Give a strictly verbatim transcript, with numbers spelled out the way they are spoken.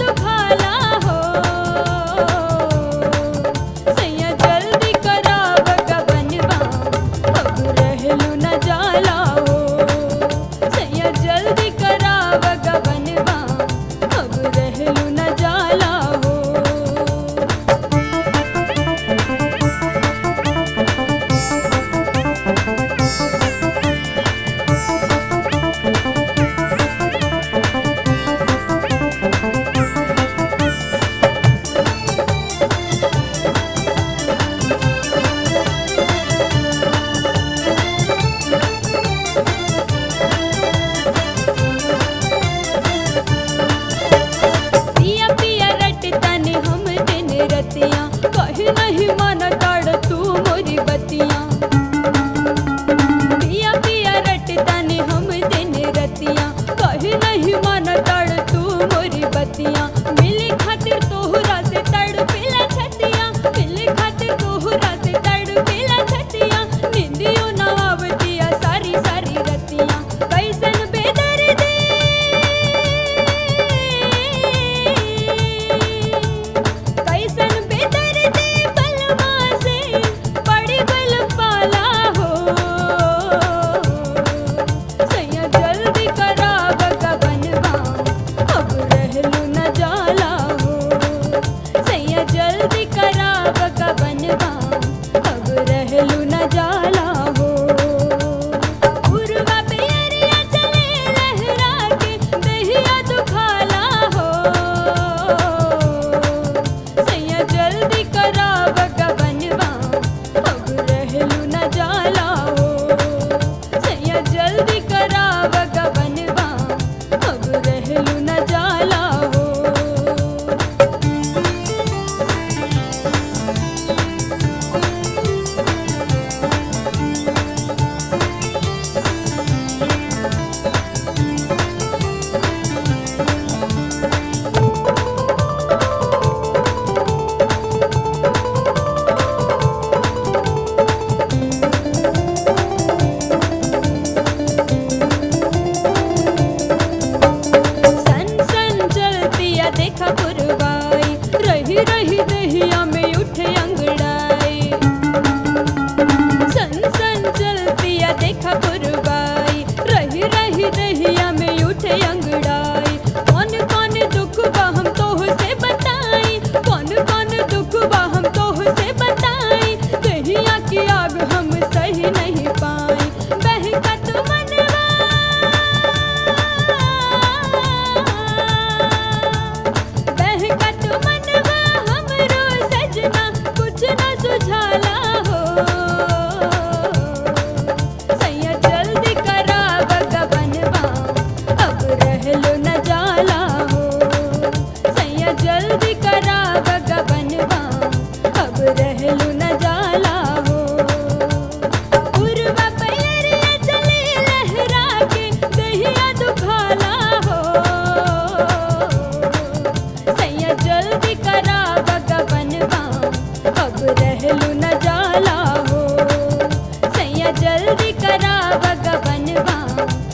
दुखाला हो सैया जल्दी कराव गबनवा अब रहलू न जाला हो सैया जल्दी कराव गबनवा अब रहलू न जाला हो। पिया पिया रटताने हम दिन रतियाँ कहीं नहीं मन ताड़ तू मोरी बतियाँ पिया पिया रटताने हम दिन रतियाँ कहीं नहीं मन ताड़ तू मोरी बतियाँ मिली खातिर तोहरा से तड़पेला छतियाँ मिली खातिर तोहरा से तड़पेला छतियाँ निंदियों न आवतिया सारी सारी रतियाँ कैसन बेदर्दी कैसन बेदर्दी बलवा से पड़ी गल पाला हो सैया जल्दी कराव गबनवा अब रहलू न जाला हो सैया जल्दी कराव गबनवा अब रहलू न जाला हो। उर्वा पियरिया चले लहरा के दहिया दुखाला हो सैया जल्दी कराव गबनवा अब रहलू न जाला हो सैया जल्दी कराव गबनवा अब रहलू न जाला हो। सन सन चलतिया देखा पुरवाई रही रही दहिया में उठे अंगड़ाई सन सन चलतिया देखा पुरवाई रही रही दहिया में उठे अंगड़ाई कौन कौन दुख बा हम तोह से बताई कौन कौन दुख बा हम तोह से बताई दहिया की आग हम सही नहीं पाई बहकत मनवा बहकत मनवा हमरो सजना कुछ न सुझाला हो सैया जल्दी कराव गबनवा अब रहलू न जाला हो सैया जल्दी कराव गबनवा अब रहलू न जाला हो। उर्वा पियरिया चले लहरा के दहिया दुखाला हो सैया जल्दी कराव गबनवा अब रहलू न जाला हो सैया जल्दी कराव गबनवा